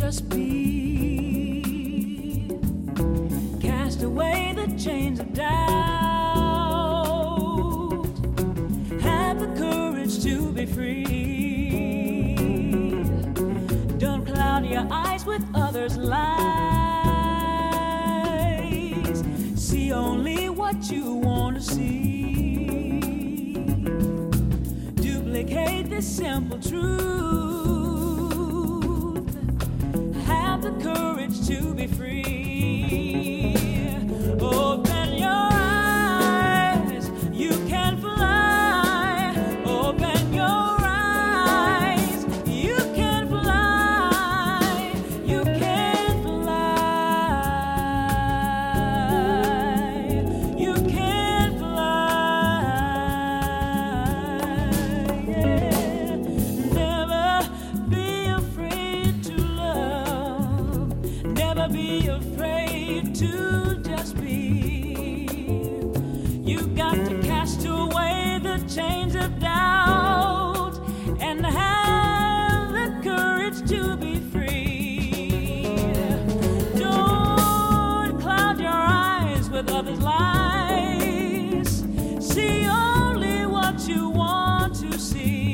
just be. Cast away the chains of doubt. Have the courage to be free. Don't cloud your eyes with others' lies. See only what you want to see. Duplicate this simple truth. Have the courage to be free. Open your eyes, you can fly. Open your eyes, you can fly. You can fly. You can fly. Yeah. Never be afraid to love. Never be afraid to just be. You got to cast away the chains of doubt and have the courage to be free. Don't cloud your eyes with others' lies. See only what you want to see.